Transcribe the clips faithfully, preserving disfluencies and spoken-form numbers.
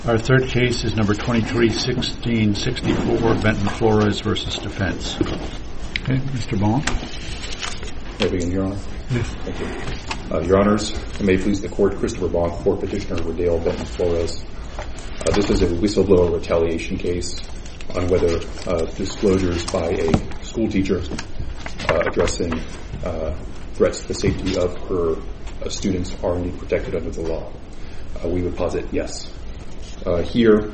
Our third case is number twenty-three sixteen sixty-four, Benton Flores versus Defense. Okay, Mister Bond. May I begin, Your Honor? Yes. Thank you. Uh, Your Honors, I may please the Court, Christopher Bond for Petitioner Rodale Benton Flores. Uh, this is a whistleblower retaliation case on whether uh, disclosures by a school teacher uh, addressing uh, threats to the safety of her uh, students are indeed protected under the law. Uh, we would posit yes. Uh, here,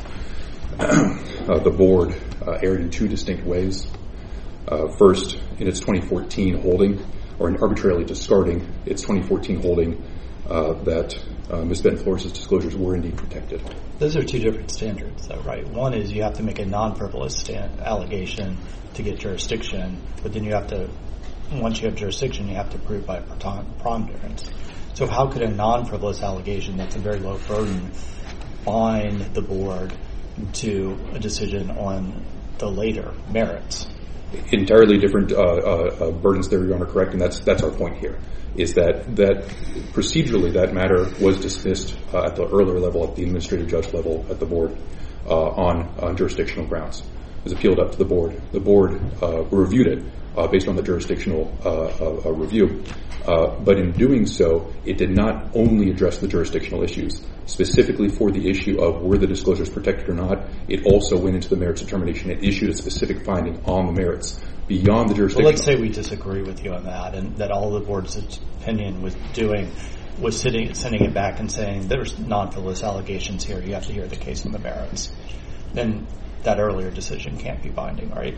uh, the Board uh, erred in two distinct ways. Uh, first, in its twenty fourteen holding, or in arbitrarily discarding its twenty fourteen holding uh, that uh, Miz Benton Flores' disclosures were indeed protected. Those are two different standards, though, right? One is you have to make a non-frivolous stand- allegation to get jurisdiction, but then you have to, once you have jurisdiction, you have to prove by preponderance. So how could a non-frivolous allegation that's a very low burden bind the Board to a decision on the later merits? Entirely different uh, uh, burdens there, Your Honor, correct, and that's that's our point here, is that that procedurally that matter was dismissed uh, at the earlier level, at the administrative judge level at the Board uh, on, on jurisdictional grounds. It was appealed up to the Board. The Board uh, reviewed it uh, based on the jurisdictional uh, uh, review, uh, but in doing so, it did not only address the jurisdictional issues. Specifically for the issue of were the disclosures protected or not, it also went into the merits determination. It issued a specific finding on the merits beyond the jurisdiction. Well, let's say we disagree with you on that, and that all the Board's opinion was doing was sitting, sending it back and saying there's non-frivolous allegations here. You have to hear the case on the merits. Then that earlier decision can't be binding, right?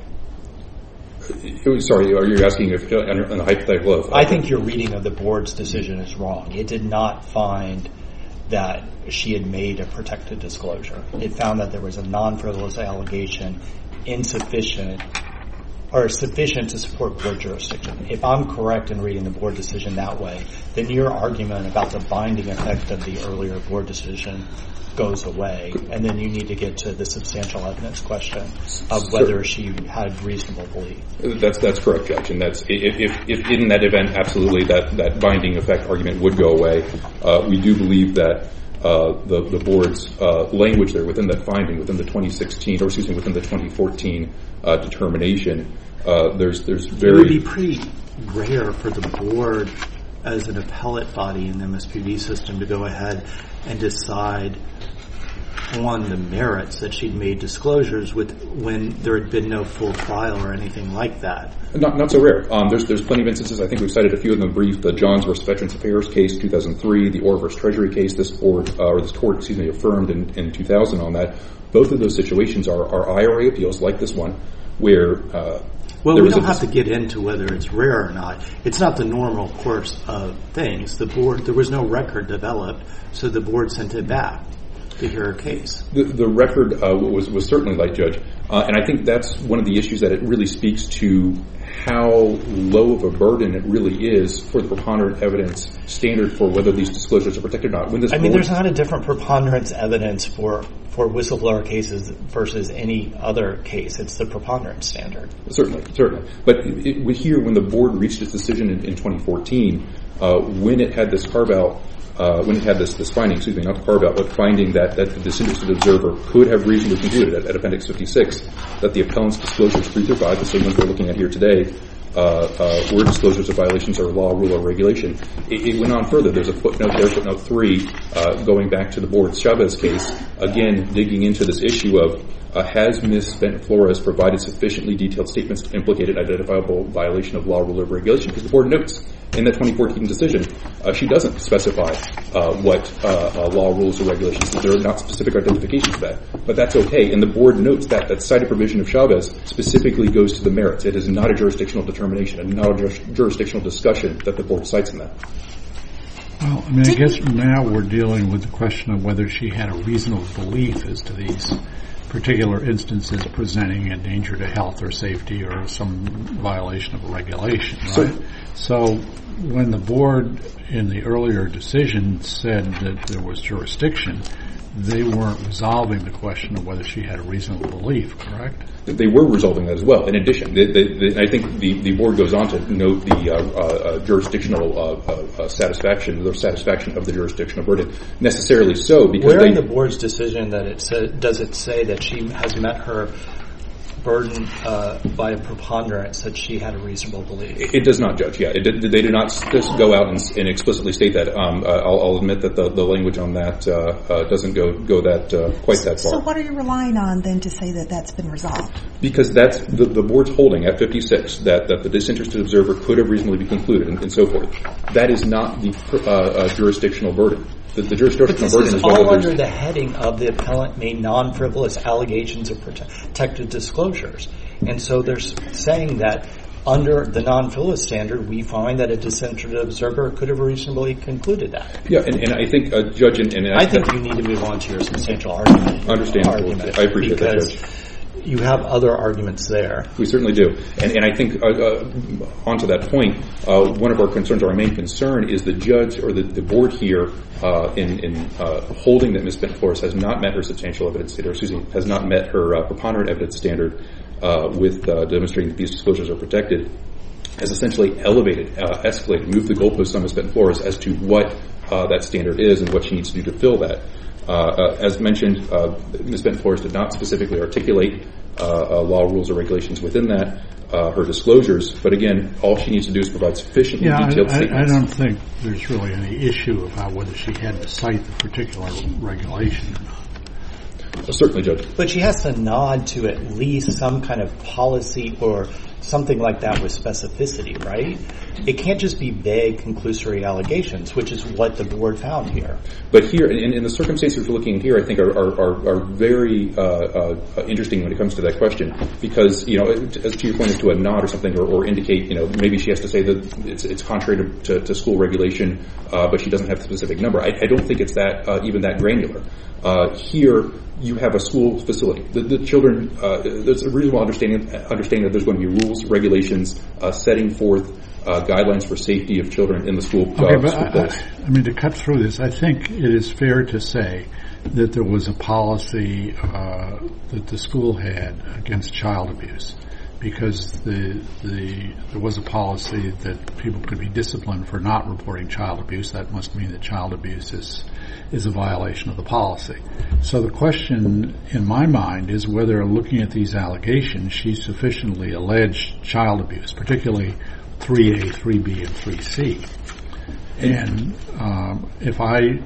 Sorry, are you asking if on a hypothetical of? I think your reading of the Board's decision is wrong. It did not find that she had made a protected disclosure. It found that there was a non-frivolous allegation insufficient or sufficient to support Board jurisdiction. If I'm correct in reading the Board decision that way, then your argument about the binding effect of the earlier Board decision goes away, and then you need to get to the substantial evidence question of whether she had reasonable belief. That's that's correct, Judge, and that's if, if, if in that event, absolutely, that, that binding effect argument would go away. Uh, we do believe that uh, the the Board's uh, language there within that finding, within the twenty sixteen, or excuse me, within the twenty fourteen uh, determination, uh, there's there's very. It would be pretty rare for the Board as an appellate body in the M S P B system to go ahead and decide on the merits that she'd made disclosures with when there had been no full trial or anything like that. Not not so rare. Um, there's there's plenty of instances. I think we've cited a few of them brief. The Johns versus Veterans Affairs case, two thousand three. The Orr versus Treasury case. This board uh, or this court, excuse me, affirmed in, in two thousand on that. Both of those situations are, are I R A appeals like this one, where. Uh, Well, we don't have to get into whether it's rare or not. It's not the normal course of things. The Board, there was no record developed, so the Board sent it back to hear a case. The, the record uh, was was certainly light, Judge, uh, and I think that's one of the issues that it really speaks to how low of a burden it really is for the preponderant evidence standard for whether these disclosures are protected or not. When this I mean, board, there's not a different preponderance evidence for for whistleblower cases versus any other case. It's the preponderance standard. Certainly, certainly. But it, it, here, when the Board reached its decision in, in twenty fourteen, uh, when it had this carve-out, uh, when it had this, this finding, excuse me, not the carve-out, but finding that, that the disinterested observer could have reasonably concluded at, at Appendix fifty-six that the appellant's disclosures three through five, the same ones we're looking at here today, Uh, uh, were disclosures of violations of law, rule, or regulation. It, it went on further. There's a footnote there, footnote three, uh, going back to the Board's Chavez case, again digging into this issue of uh, has Miz Benton Flores provided sufficiently detailed statements to implicate an identifiable violation of law, rule, or regulation? Because the Board notes in that twenty fourteen decision, uh, she doesn't specify uh, what uh, uh, law, rules, or regulations. There are not specific identifications of that. But that's okay. And the Board notes that that cited provision of Chavez specifically goes to the merits. It is not a jurisdictional determination and not a jur- jurisdictional discussion that the Board cites in that. Well, I mean, I guess now we're dealing with the question of whether she had a reasonable belief as to these particular instances presenting a danger to health or safety or some violation of a regulation, right? So, so when the Board in the earlier decision said that there was jurisdiction, they weren't resolving the question of whether she had a reasonable belief, correct? They were resolving that as well. In addition, they, they, they, I think the, the board goes on to note the uh, uh, jurisdictional uh, uh, satisfaction, the satisfaction of the jurisdictional verdict. Necessarily so, because where they, in the board's decision that it sa- does it say that she has met her burden uh, by a preponderance that she had a reasonable belief? It, it does not, Judge. Yeah, it did, they did not just go out and, and explicitly state that. Um, uh, I'll, I'll admit that the, the language on that uh, uh, doesn't go go that uh, quite that far. So, what are you relying on then to say that that's been resolved? Because that's the, the board's holding at fifty-six that, that the disinterested observer could have reasonably be concluded, and, and so forth. That is not the uh, uh, jurisdictional burden. The, the jurisdictional but this burden is, is all whether under the heading of the appellant made non-frivolous allegations of protected disclosures. And so they're saying that under the non-frivolous standard, we find that a disinterested observer could have reasonably concluded that. Yeah, and, and I think, uh, Judge, and, and I think you need to move on to your substantial argument. Understandable. Argument I appreciate that, Judge. You have other arguments there. We certainly do. And, and I think, uh, uh, on to that point, uh, one of our concerns, our main concern, is the judge or the, the board here uh, in, in uh, holding that Miz Bent-Flores has not met her substantial evidence standard, excuse me, has not met her uh, preponderant evidence standard uh, with uh, demonstrating that these disclosures are protected, has essentially elevated, uh, escalated, moved the goalposts on Miz Bent-Flores as to what uh, that standard is and what she needs to do to fill that. Uh, uh, as mentioned, uh, Miz Bent-Flores did not specifically articulate uh, uh, law, rules, or regulations within that, uh, her disclosures. But again, all she needs to do is provide sufficiently yeah, detailed I, statements. I don't think there's really any issue about whether she had to cite the particular regulation or not. Uh, certainly, Judge. But she has to nod to at least some kind of policy or something like that with specificity, right? It can't just be vague, conclusory allegations, which is what the board found here. But here, in, in the circumstances we're looking at here, I think are are, are, are very uh, uh, interesting when it comes to that question, because, you know, as to your point, as to a nod or something, or, or indicate, you know, maybe she has to say that it's, it's contrary to, to, to school regulation, uh, but she doesn't have the specific number. I, I don't think it's that uh, even that granular. Uh, here, you have a school facility. The, the children, uh, there's a reasonable understanding, understanding that there's going to be rules, regulations, uh, setting forth uh, guidelines for safety of children in the school. Uh, okay, but school I, I, I mean, to cut through this, I think it is fair to say that there was a policy uh, that the school had against child abuse, because the the there was a policy that people could be disciplined for not reporting child abuse. That must mean that child abuse is is a violation of the policy. So the question in my mind is whether, looking at these allegations, she sufficiently alleged child abuse, particularly three A, three B, and three C. And um, if I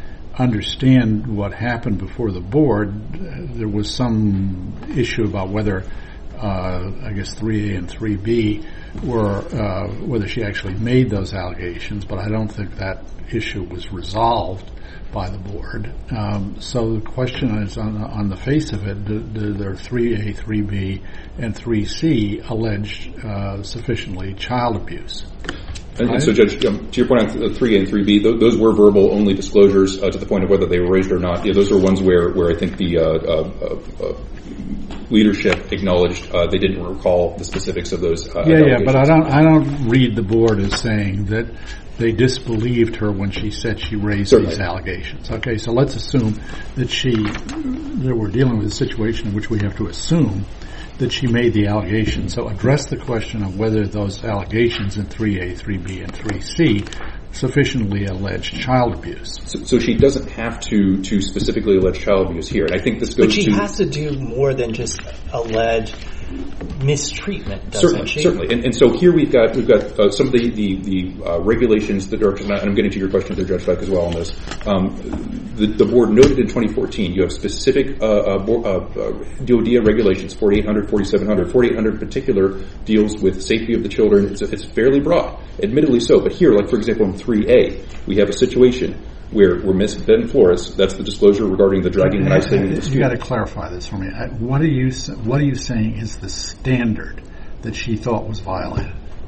understand what happened before the board, there was some issue about whether Uh, I guess three A and three B were, uh, whether she actually made those allegations, but I don't think that issue was resolved by the board. Um, so the question is, on, on the face of it, do, do their three A, three B, and three C allege uh, sufficiently child abuse? And, right? and so, Judge, um, to your point on three A and three B, th- those were verbal-only disclosures uh, to the point of whether they were raised or not. Yeah, those are ones where, where I think the uh, uh, uh, leadership acknowledged uh, they didn't recall the specifics of those. Uh, yeah, yeah, but I don't. I don't read the board as saying that they disbelieved her when she said she raised Certainly. these allegations. Okay, so let's assume that she that we're dealing with a situation in which we have to assume that she made the allegations. So address the question of whether those allegations in three A, three B, and three C sufficiently alleged child abuse. So, so she doesn't have to to specifically allege child abuse here, and I think this goes But she to has to do more than just allege mistreatment, doesn't certainly, she? certainly. And, and so here we've got we've got uh, some of the the, the uh, regulations that are, and I'm getting to your question there, Judge Beck, as well on this. Um, the, the board noted in twenty fourteen you have specific uh, uh, uh, D O D regulations, forty-eight hundred, forty-seven hundred. forty-eight hundred in particular deals with safety of the children. It's, it's fairly broad, admittedly so. But here, like for example in three A, we have a situation where, where Miz Bent-Flores, that's the disclosure regarding the dragging and isolating of the You got to student. clarify this for me. What are you What are you saying is the standard that she thought was violated?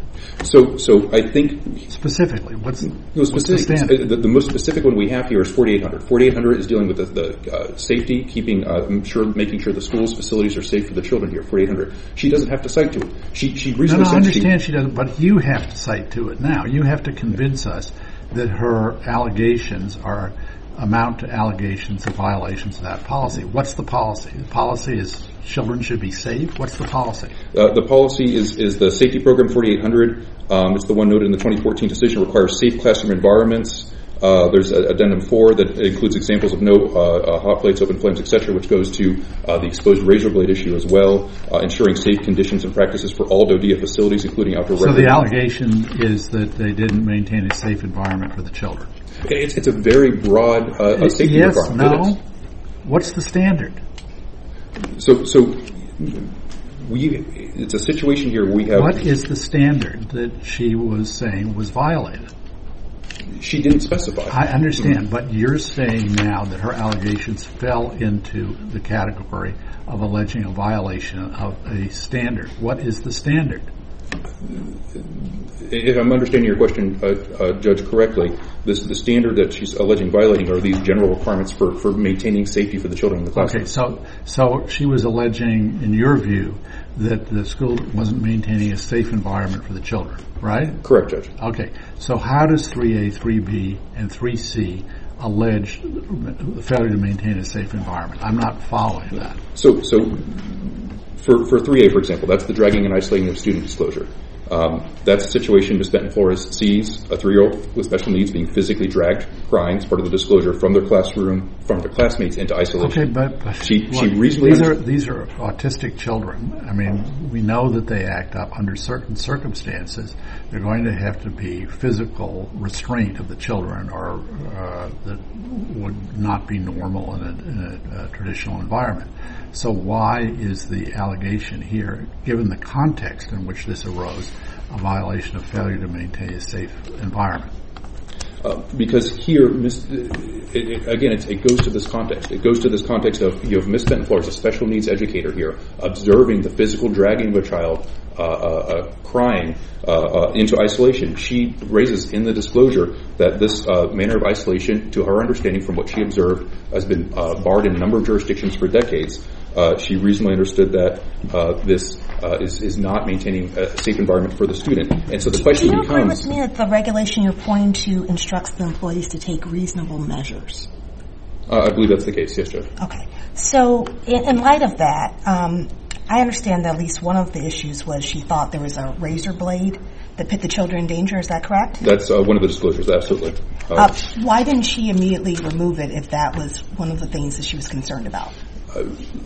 So, so I think Specifically, what's, no, what's the specific, standard? the, the most specific one we have here is forty-eight hundred. forty-eight hundred is dealing with the, the uh, safety, keeping uh, sure, making sure the schools facilities are safe for the children here. forty-eight hundred. She doesn't have to cite to it. She she No, recently no, I said understand she, she doesn't, but you have to cite to it now. You have to convince us that her allegations are amount to allegations of violations of that policy. What's the policy? The policy is children should be safe. What's the policy? Uh, the policy is, is the Safety Program forty-eight hundred. Um, it's the one noted in the twenty fourteen decision, requires safe classroom environments. Uh, there's a, addendum four that includes examples of no uh, uh, hot plates, open flames, et cetera, which goes to uh, the exposed razor blade issue as well, uh, ensuring safe conditions and practices for all DODEA facilities, including outdoor So recreation. the allegation is that they didn't maintain a safe environment for the children. It's, it's a very broad uh, a safety yes, requirement. no. What's the standard? So, so we, it's a situation here where we have... What is the standard that she was saying was violated? She didn't specify. I understand, mm-hmm. but you're saying now that her allegations fell into the category of alleging a violation of a standard. What is the standard? If I'm understanding your question, uh, uh, Judge, correctly, this, the standard that she's alleging violating are these general requirements for, for maintaining safety for the children in the classroom. Okay, so so she was alleging, in your view, that the school wasn't maintaining a safe environment for the children, right? Correct, Judge. Okay, so how does three A, three B, and three C allege failure to maintain a safe environment? I'm not following that. So, so for, for three A, for example, that's the dragging and isolating of student disclosure. Um, that's a situation Miz Benton Flores sees a three-year-old with special needs being physically dragged, crying, as part of the disclosure, from their classroom, from their classmates into isolation. Okay, but, but she, look, she reasonably these are these are autistic children. I mean, we know that they act up under certain circumstances. They're going to have to be physical restraint of the children, or uh, that would not be normal in a, in a, a traditional environment. So why is the allegation here, given the context in which this arose, a violation of failure to maintain a safe environment? Uh, because here, Miz, it, it, again, it's, it goes to this context. It goes to this context of you have Miz Benton Flores, a special needs educator here, observing the physical dragging of a child uh, uh, uh, crying uh, uh, into isolation. She raises in the disclosure that this uh, manner of isolation, to her understanding from what she observed, has been uh, barred in a number of jurisdictions for decades. Uh, she reasonably understood that uh, this uh, is, is not maintaining a safe environment for the student. And so the question becomes... Do you agree becomes... with me that the regulation you're pointing to instructs the employees to take reasonable measures? Uh, I believe that's the case, yes, Judge. Okay. So in, in light of that, um, I understand that at least one of the issues was she thought there was a razor blade that put the children in danger. Is that correct? That's uh, one of the disclosures, absolutely. Uh, uh, why didn't she immediately remove it if that was one of the things that she was concerned about? Uh,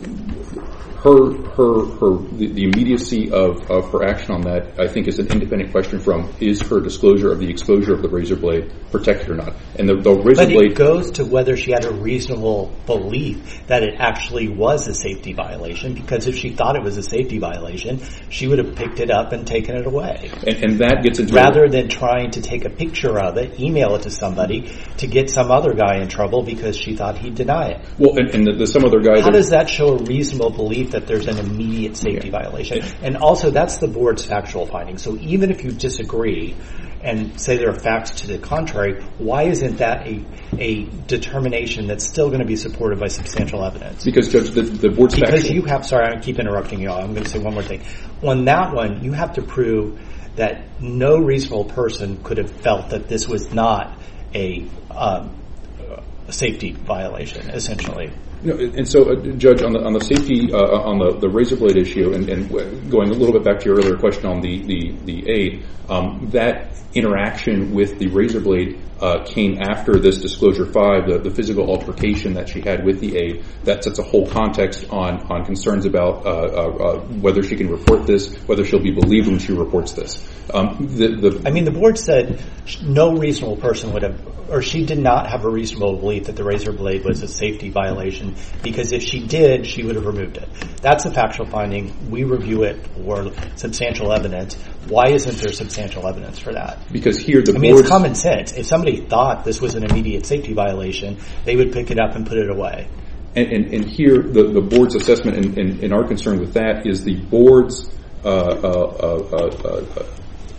her, her, her, the, the immediacy of, of her action on that, I think, is an independent question from is her disclosure of the exposure of the razor blade protected or not. And the, the razor but blade it goes to whether she had a reasonable belief that it actually was a safety violation. Because if she thought it was a safety violation, she would have picked it up and taken it away. And, and that gets into rather than trying to take a picture of it, email it to somebody to get some other guy in trouble because she thought he'd deny it. Well, and, and the, the some other guy. How does that show a reasonable belief that there's an immediate safety yeah. violation? And also, that's the board's factual finding. So even if you disagree and say there are facts to the contrary, why isn't that a a determination that's still going to be supported by substantial evidence? Because, Judge, the, the board's because factual... you have. Sorry, I keep interrupting you all. I'm going to say one more thing. On that one, you have to prove that no reasonable person could have felt that this was not a, um, a safety violation, essentially. You know, and so, uh, Judge, on the on the safety, uh, on the, the razor blade issue, and, and going a little bit back to your earlier question on the the, the aid, um, that interaction with the razor blade uh, came after this disclosure five, the, the physical altercation that she had with the aide. That sets a whole context on on concerns about uh, uh, uh, whether she can report this, whether she'll be believed when she reports this. Um, the, the I mean, the board said no reasonable person would have, or she did not have a reasonable belief that the razor blade was a safety violation, because if she did, she would have removed it. That's a factual finding. We review it for substantial evidence. Why isn't there substantial evidence for that? Because here the I mean, it's common sense. If somebody thought this was an immediate safety violation, they would pick it up and put it away. And, and, and here, the, the board's assessment and, and, and our concern with that is the board's uh, uh, uh, uh, uh,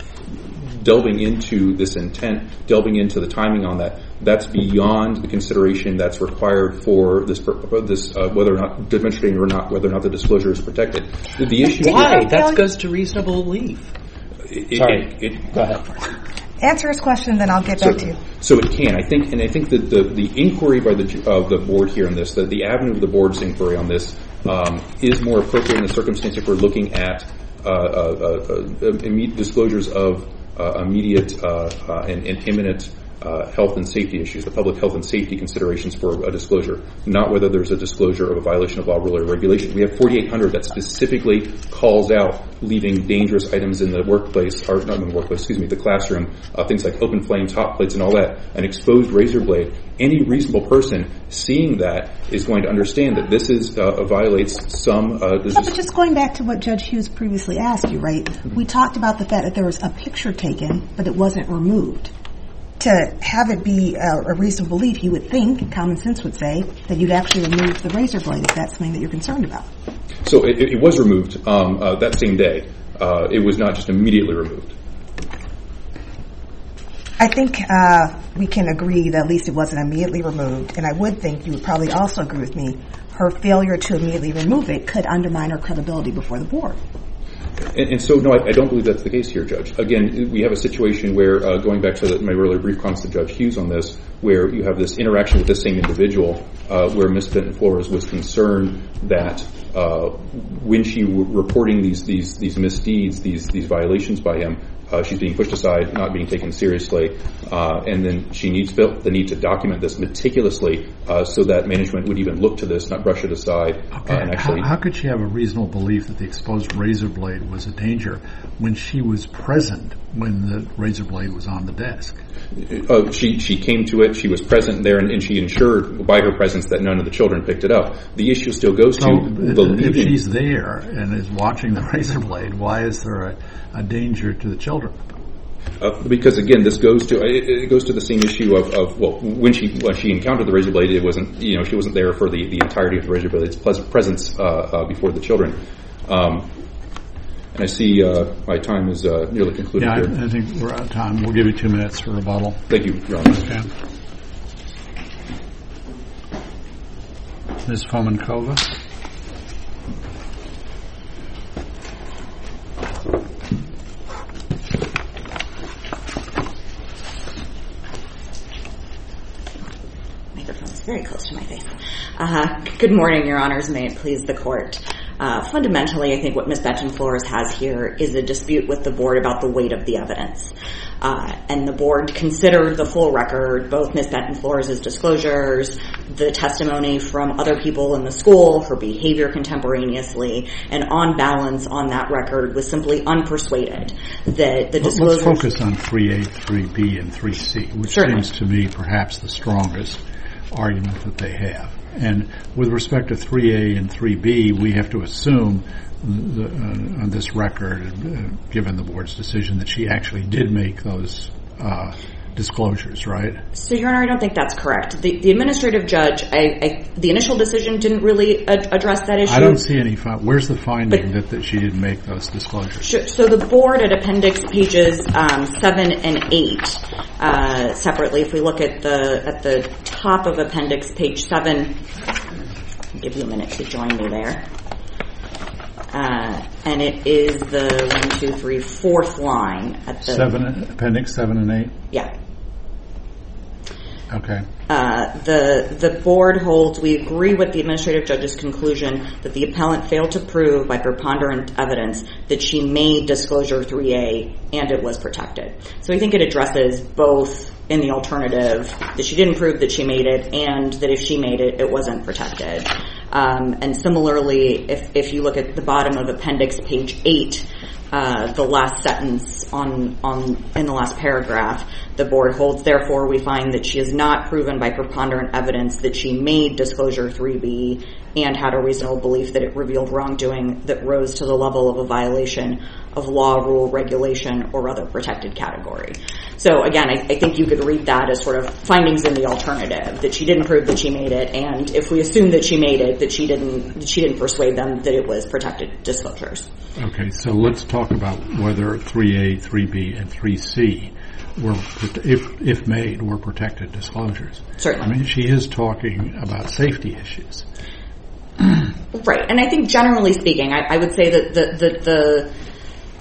delving into this intent, delving into the timing on that. That's beyond the consideration that's required for this, this uh, whether or not demonstrating or not whether or not the disclosure is protected. The, the issue why that goes to reasonable belief. It, Sorry, it, it, go ahead. Answer his question, then I'll get back to you. So it can, I think, and I think that the, the inquiry by the of the board here on this, that the avenue of the board's inquiry on this um, is more appropriate in the circumstance if we're looking at uh, uh, uh, uh, disclosures of uh, immediate uh, uh, and, and imminent Uh, health and safety issues, the public health and safety considerations for a disclosure, not whether there's a disclosure of a violation of law, rule, or regulation. We have forty-eight hundred that specifically calls out leaving dangerous items in the workplace, or not in the workplace, excuse me, the classroom, uh, things like open flames, hot plates, and all that, an exposed razor blade. Any reasonable person seeing that is going to understand that this is uh, violates some. Uh, no, but just going back to what Judge Hughes previously asked you, right? Mm-hmm. We talked about the fact that there was a picture taken, but it wasn't removed. To have it be a, a reasonable belief, you would think, common sense would say, that you'd actually remove the razor blade if that's something that you're concerned about. So it, it was removed um, uh, that same day. Uh, it was not just immediately removed. I think uh, we can agree that at least it wasn't immediately removed, and I would think you would probably also agree with me, her failure to immediately remove it could undermine her credibility before the board. And, and so, no, I, I don't believe that's the case here, Judge. Again, we have a situation where, uh, going back to the, my earlier brief comments to Judge Hughes on this, where you have this interaction with this same individual, uh, where Miz Benton-Flores was concerned that uh, when she was reporting these these these misdeeds, these these violations by him, uh, she's being pushed aside, not being taken seriously, uh, and then she needs felt the need to document this meticulously uh, so that management would even look to this, not brush it aside. Okay. Uh, and actually, how, how could she have a reasonable belief that the exposed razor blade was a danger when she was present when the razor blade was on the desk? Uh, she she came to it. She was present there, and, and she ensured by her presence that none of the children picked it up. The issue still goes so to if, the leaving. If she's there and is watching the razor blade, why is there a, a danger to the children? Uh, because again, this goes to it, it goes to the same issue of, of well, when she when she encountered the razor blade, it wasn't you know she wasn't there for the, the entirety of the razor blade's presence uh, uh, before the children. Um, And I see uh, my time is uh, nearly concluded yeah, here. I, I think we're out of time. We'll give you two minutes for rebuttal. Thank you, Your Honor. Okay. Miz Fomenkova. Microphone is very close to my face. Uh, good morning, Your Honors. May it please the Court. Uh, fundamentally, I think what Miz Benton-Flores has here is a dispute with the board about the weight of the evidence. Uh, and the board considered the full record, both Miz Benton-Flores' disclosures, the testimony from other people in the school, her behavior contemporaneously, and on balance on that record was simply unpersuaded that the disclosures... Let's focus on three A, three B, and three C, which Certainly. seems to me perhaps the strongest argument that they have. And with respect to three A and three B, we have to assume the, uh, on this record, uh, given the board's decision, that she actually did make those uh, disclosures, right? So, Your Honor, I don't think that's correct. The, the administrative judge, I, I, the initial decision didn't really ad- address that issue. I don't see any. Fi- Where's the finding But, that, that she didn't make those disclosures? Sure. So the board at appendix pages um, seven and eight, uh, separately, if we look at the at the top of appendix page seven, I'll give you a minute to join me there. Uh, and it is the one, two, three, fourth line at the Seven, appendix seven and eight. Yeah. Okay. Uh, the the board holds we agree with the administrative judge's conclusion that the appellant failed to prove by preponderant evidence that she made disclosure three A and it was protected. So I think it addresses both in the alternative that she didn't prove that she made it and that if she made it, it wasn't protected. Um, and similarly, if, if you look at the bottom of appendix page eight, uh, the last sentence on, on, in the last paragraph, the board holds, therefore, we find that she is not proven by preponderant evidence that she made disclosure three B and had a reasonable belief that it revealed wrongdoing that rose to the level of a violation of law, rule, regulation, or other protected category. So again, I, I think you could read that as sort of findings in the alternative, that she didn't prove that she made it, and if we assume that she made it, that she didn't, that she didn't persuade them that it was protected disclosures. Okay, so let's talk about whether three A, three B, and three C were, if if made, were protected disclosures. Certainly. I mean, she is talking about safety issues. Right, and I think generally speaking, I, I would say that the, the, the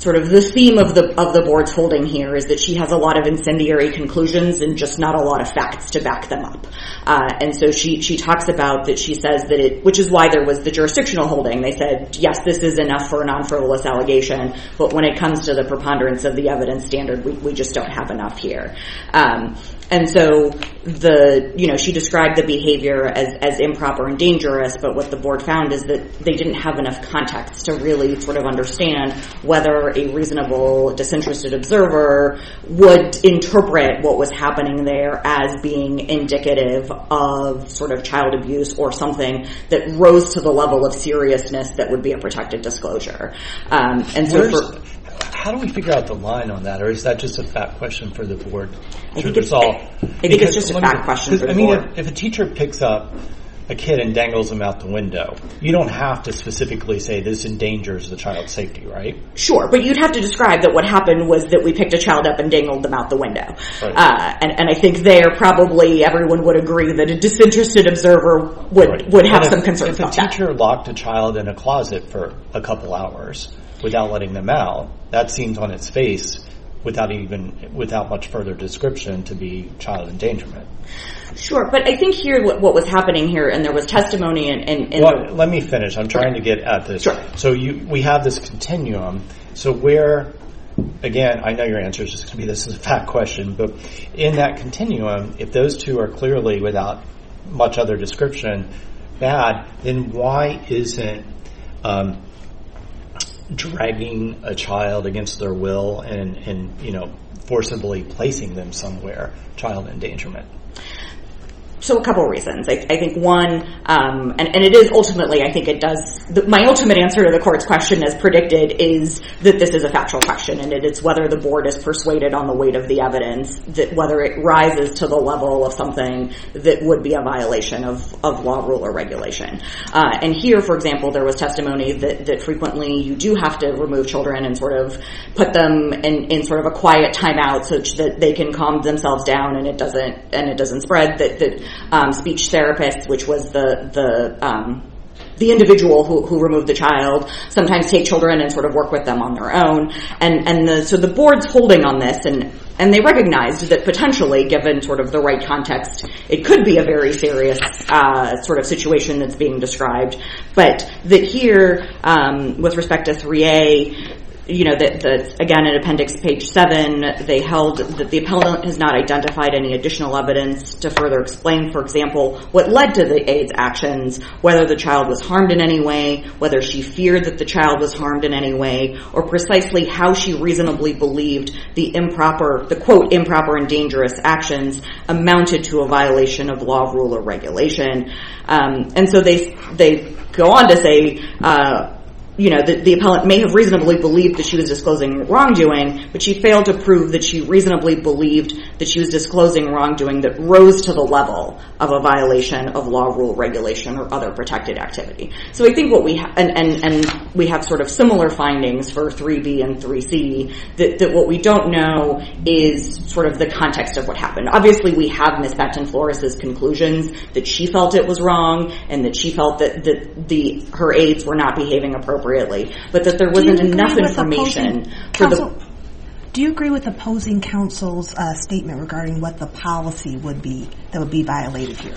sort of the theme of the of the board's holding here is that she has a lot of incendiary conclusions and just not a lot of facts to back them up. Uh, and so she she talks about that. She says that it, which is why there was the jurisdictional holding. They said, yes, this is enough for a non-frivolous allegation, but when it comes to the preponderance of the evidence standard, we, we just don't have enough here. Um, and so the you know she described the behavior as as improper and dangerous, but what the board found is that they didn't have enough context to really sort of understand whether a reasonable disinterested observer would interpret what was happening there as being indicative of sort of child abuse or something that rose to the level of seriousness that would be a protected disclosure. Um, and so for, how do we figure out the line on that, or is that just a fact question for the board I to think it's, resolve? I think because, it's just a fact question for the I mean, board. If, if a teacher picks up a kid and dangles him out the window, you don't have to specifically say this endangers the child's safety, right? Sure, but you'd have to describe that what happened was that we picked a child up and dangled them out the window. Right. Uh, and, and I think there probably everyone would agree that a disinterested observer would, Right. would have And some if, concerns if a about that. teacher locked a child in a closet for a couple hours without letting them out, that seems on its face, without even without much further description, to be child endangerment. Sure, but I think here what, what was happening here, and there was testimony in... in, in Well, let me finish. I'm trying to get at this. Sure. So you, we have this continuum. So where, again, I know your answer is just going to be this is a fact question, but in that continuum, if those two are clearly, without much other description, bad, then why isn't um, dragging a child against their will and, and, you know, forcibly placing them somewhere child endangerment? So a couple of reasons. I, I think one, um, and, and it is ultimately, I think it does, the, my ultimate answer to the court's question as predicted is that this is a factual question, and it is whether the board is persuaded on the weight of the evidence, that whether it rises to the level of something that would be a violation of, of law, rule, or regulation. Uh, and here, for example, there was testimony that, that frequently you do have to remove children and sort of put them in, in sort of a quiet timeout so that they can calm themselves down and it doesn't, and it doesn't spread, that, that Um, speech therapist, which was the the um, the individual who, who removed the child, sometimes take children and sort of work with them on their own. And and the, so the board's holding on this, and and they recognized that potentially, given sort of the right context, it could be a very serious uh, sort of situation that's being described. But that here, um, with respect to three A, you know, that, that again in appendix page seven, they held that the appellant has not identified any additional evidence to further explain, for example, what led to the aide's actions, whether the child was harmed in any way, whether she feared that the child was harmed in any way, or precisely how she reasonably believed the improper, the quote, improper and dangerous actions amounted to a violation of law, rule, or regulation. Um, and so they, they go on to say, uh, you know, the, the appellant may have reasonably believed that she was disclosing wrongdoing, but she failed to prove that she reasonably believed that she was disclosing wrongdoing that rose to the level of a violation of law, rule, regulation, or other protected activity. So I think what we ha- and, and, and we have sort of similar findings for three B and three C, that, that what we don't know is sort of the context of what happened. Obviously, we have Miz Benton Flores' conclusions that she felt it was wrong and that she felt that, that the her aides were not behaving appropriately. But that there wasn't enough information for counsel, the. Do you agree with opposing counsel's uh, statement regarding what the policy would be that would be violated here?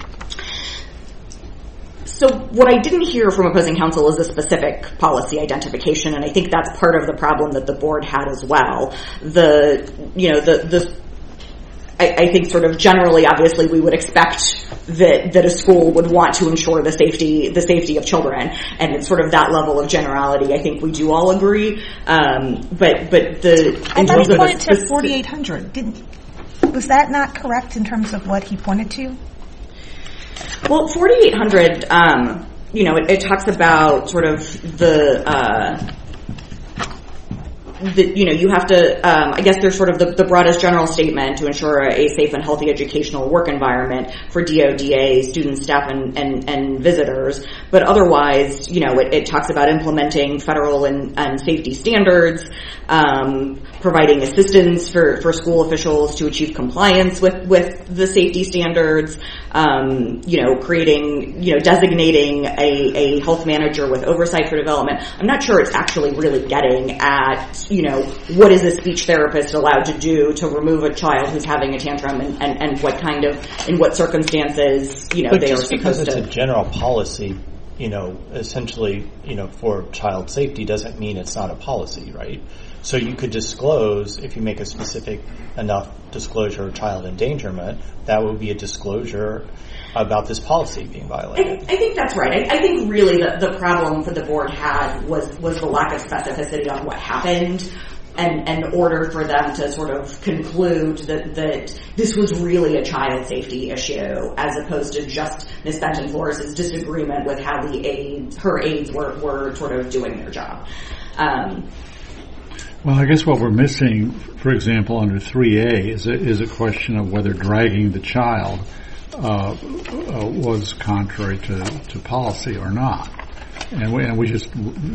So what I didn't hear from opposing counsel is a specific policy identification, and I think that's part of the problem that the board had as well. The you know the the. I think sort of generally, obviously, we would expect that that a school would want to ensure the safety the safety of children, and it's sort of that level of generality. I think we do all agree, um, but but the I thought he pointed to forty-eight hundred. Didn't was that not correct in terms of what he pointed to? Well, forty-eight hundred, um, you know, it, it talks about sort of the. Uh, that, you know, you have to, um, I guess there's sort of the, the broadest general statement to ensure a, a safe and healthy educational work environment for D O D A students, staff, and, and, and visitors. But otherwise, you know, it, it talks about implementing federal and, and safety standards, um, providing assistance for, for school officials to achieve compliance with, with the safety standards, um, you know, creating, you know, designating a, a health manager with oversight for development. I'm not sure it's actually really getting at, you know, what is a speech therapist allowed to do to remove a child who's having a tantrum, and, and, and what kind of, in what circumstances, you know, but they are just because supposed it's to. a general policy, you know, essentially, you know, for child safety doesn't mean it's not a policy, right? So you could disclose, if you make a specific enough disclosure of child endangerment, that would be a disclosure about this policy being violated. I, I think that's right. I, I think really the, the problem that the board had was, was the lack of specificity on what happened, and in order for them to sort of conclude that, that this was really a child safety issue, as opposed to just Miz Benton Flores' disagreement with how the aides, her aides were, were sort of doing their job. Um, Well, I guess what we're missing, for example, under three A is a, is a question of whether dragging the child uh, uh, was contrary to, to policy or not. And we, and we just,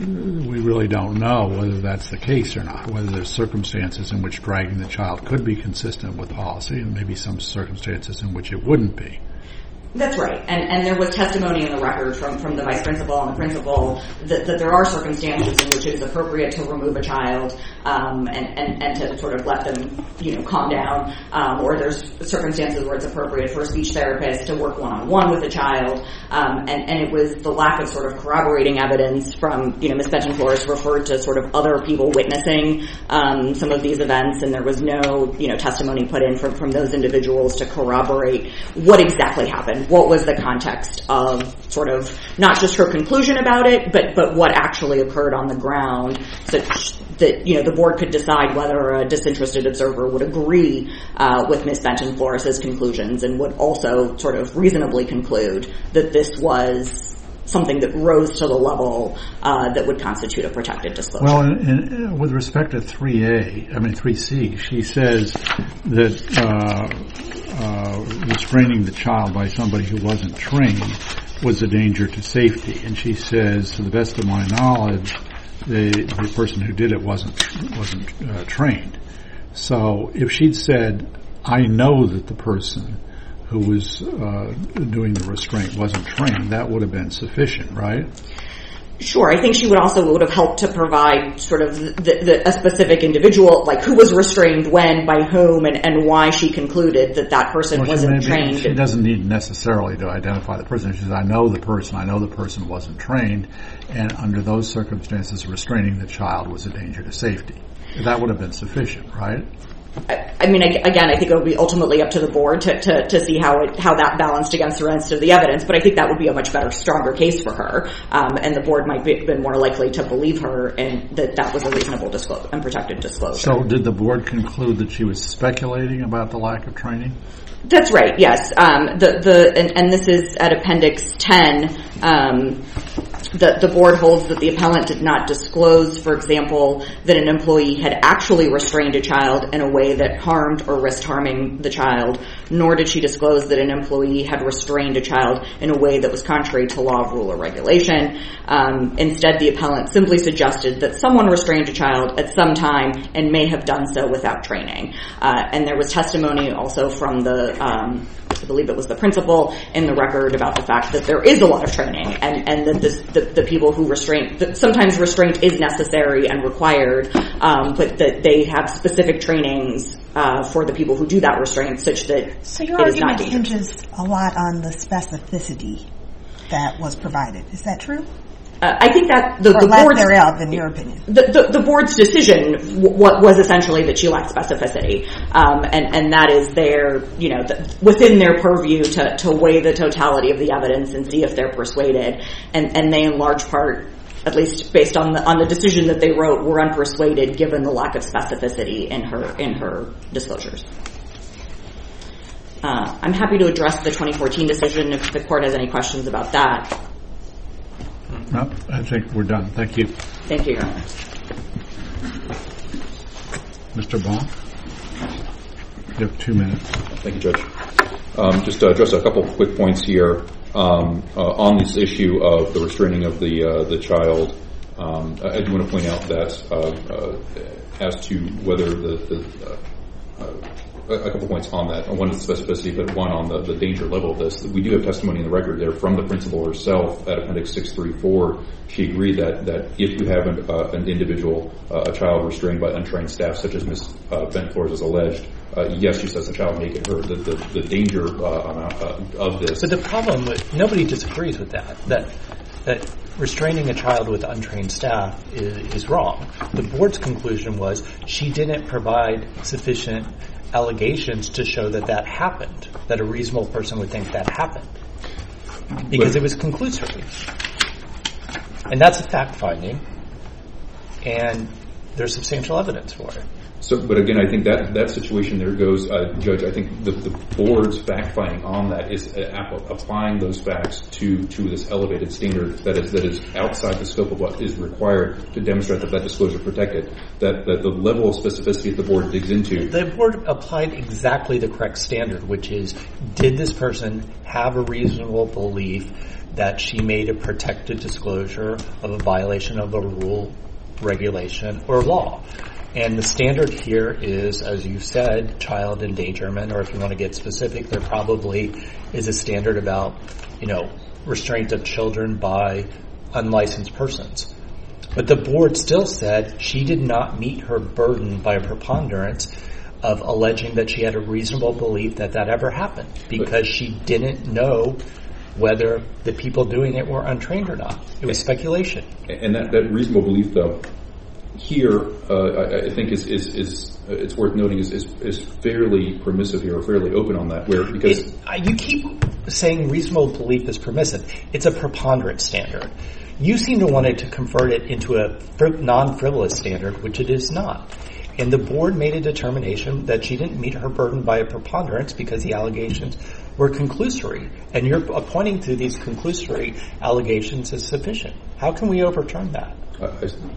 we really don't know whether that's the case or not, whether there's circumstances in which dragging the child could be consistent with policy, and maybe some circumstances in which it wouldn't be. That's right, and and there was testimony in the record from, from the vice principal and the principal that, that there are circumstances in which it is appropriate to remove a child um, and, and, and to sort of let them, you know, calm down, um, or there's circumstances where it's appropriate for a speech therapist to work one-on-one with a child, um, and, and it was the lack of sort of corroborating evidence from, you know, Miz Benton Flores referred to sort of other people witnessing um, some of these events, and there was no, you know, testimony put in from, from those individuals to corroborate what exactly happened. What was the context of sort of not just her conclusion about it, but, but what actually occurred on the ground, such that, you know, the board could decide whether a disinterested observer would agree uh, with Miz Benton Flores' conclusions, and would also sort of reasonably conclude that this was something that rose to the level uh, that would constitute a protected disclosure. Well, in, in, with respect to three A, I mean three C, she says that uh, uh, restraining the child by somebody who wasn't trained was a danger to safety, and she says, to the best of my knowledge, the the person who did it wasn't wasn't uh, trained. So if she'd said, I know that the person who was uh, doing the restraint wasn't trained, that would have been sufficient, right? Sure. I think she would also would have helped to provide sort of the, the, a specific individual, like who was restrained when, by whom, and, and why she concluded that that person well, wasn't maybe, trained. She doesn't need necessarily to identify the person. She says, I know the person, I know the person wasn't trained, and under those circumstances, restraining the child was a danger to safety. That would have been sufficient, right? I, I mean, again, I think it would be ultimately up to the board to, to, to see how it, how that balanced against the rest of the evidence, but I think that would be a much better, stronger case for her, um, and the board might be been more likely to believe her and that that was a reasonable disclosure and protected disclosure. So did the board conclude that she was speculating about the lack of training? That's right, yes. Um, the, the, and, and this is at Appendix ten, um, The, the board holds that the appellant did not disclose, for example, that an employee had actually restrained a child in a way that harmed or risked harming the child, nor did she disclose that an employee had restrained a child in a way that was contrary to law, rule, or regulation. Um, instead, the appellant simply suggested that someone restrained a child at some time and may have done so without training. Uh, and there was testimony also from the, um, I believe it was the principal, in the record about the fact that there is a lot of training, and, and that this, the, the people who restrain, that sometimes restraint is necessary and required, um, but that they have specific trainings uh, for the people who do that restraint, such that so your it is not argument dangerous. hinges a lot on the specificity that was provided. Is that true? Uh, I think that the, or the lack board's thereof, in your opinion. The, the, the board's decision w- was essentially that she lacked specificity, um, and, and that is their, you know, the, within their purview to, to weigh the totality of the evidence and see if they're persuaded, and, and they, in large part, at least based on the on the decision that they wrote, were unpersuaded given the lack of specificity in her in her disclosures. Uh, I'm happy to address the twenty fourteen decision if the court has any questions about that. No, I think we're done. Thank you. Thank you, Your Honor. Mister Baum? You have two minutes. Thank you, Judge. Um, just to address a couple of quick points here um, uh, on this issue of the restraining of the uh, the child. Um, I do want to point out that uh, uh, as to whether the, the uh, uh, a couple points on that. One is specificity, but one on the, the danger level of this. We do have testimony in the record there from the principal herself at Appendix six thirty-four. She agreed that, that if you have an, uh, an individual, uh, a child restrained by untrained staff, such as Miz Uh, Bent Flores is alleged, uh, yes, she says the child may get hurt. The, the, the danger uh, amount uh, of this. But the problem, with, nobody disagrees with that, that that restraining a child with untrained staff is, is wrong. The board's conclusion was she didn't provide sufficient allegations to show that that happened, that a reasonable person would think that happened, because but, it was conclusory. And that's a fact finding, and there's substantial evidence for it. So, but again, I think that that situation there goes, uh, Judge. I think the, the board's fact finding on that is uh, applying those facts to to this elevated standard that is that is outside the scope of what is required to demonstrate that that disclosure is protected. That that the level of specificity that the board digs into. The board applied exactly the correct standard, which is: did this person have a reasonable belief that she made a protected disclosure of a violation of a rule, regulation, or law? And the standard here is, as you said, child endangerment, or if you want to get specific, there probably is a standard about, you know, restraint of children by unlicensed persons. But the board still said she did not meet her burden by a preponderance of alleging that she had a reasonable belief that that ever happened, because she didn't know whether the people doing it were untrained or not. It was speculation. And that, that reasonable belief, though, here, uh, I, I think is, is, is uh, it's worth noting is, is, is fairly permissive here, or fairly open on that. Where because it, uh, you keep saying reasonable belief is permissive, it's a preponderance standard. You seem to want it to convert it into a fri- non-frivolous standard, which it is not. And the board made a determination that she didn't meet her burden by a preponderance because the allegations were conclusory. And you're pointing to these conclusory allegations as sufficient. How can we overturn that? Uh,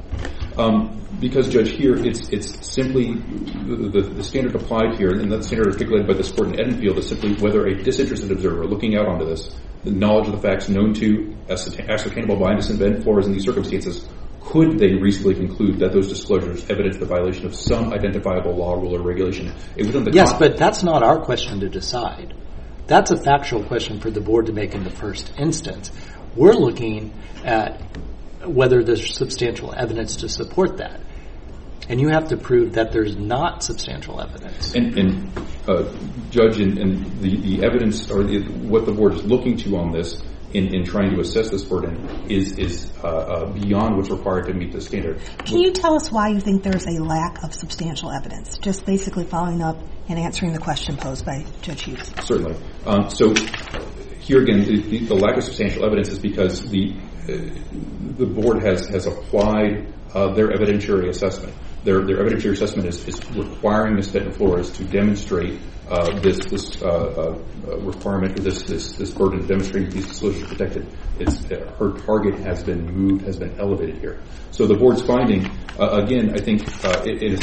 I, um, because, Judge, here it's it's simply the, the, the standard applied here, and that standard articulated by this court in Edenfield is simply whether a disinterested observer looking out onto this, the knowledge of the facts known to, ascertainable by innocent Bent Flores in these circumstances, could they reasonably conclude that those disclosures evidence the violation of some identifiable law, rule, or regulation? It was the yes, con- but that's not our question to decide. That's a factual question for the board to make in the first instance. We're looking at whether there's substantial evidence to support that. And you have to prove that there's not substantial evidence. And, and uh, Judge, and, and the, the evidence, or the, what the board is looking to on this in, in trying to assess this burden is, is uh, uh, beyond what's required to meet the standard. Can you tell us why you think there's a lack of substantial evidence? Just basically following up and answering the question posed by Judge Hughes. Certainly. Um, so here again, the, the lack of substantial evidence is because the uh, the board has, has applied uh, their evidentiary assessment. Their, their evidentiary assessment is, is requiring Miz Bent Flores to demonstrate uh, this this uh, uh, requirement, this this this burden of demonstrating these disclosures are protected. It's uh, her target has been moved, has been elevated here. So the board's finding, uh, again, I think uh, it, it is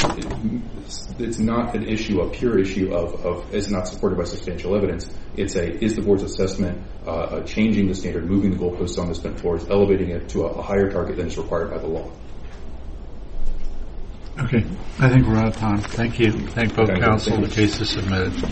it, it's not an issue, a pure issue of of is not supported by substantial evidence. It's a is the board's assessment uh, uh, changing the standard, moving the goalposts on Miz Bent Flores, elevating it to a, a higher target than is required by the law. Okay. I think we're out of time. Thank you. Thank both Thank you. counsel. The case is submitted.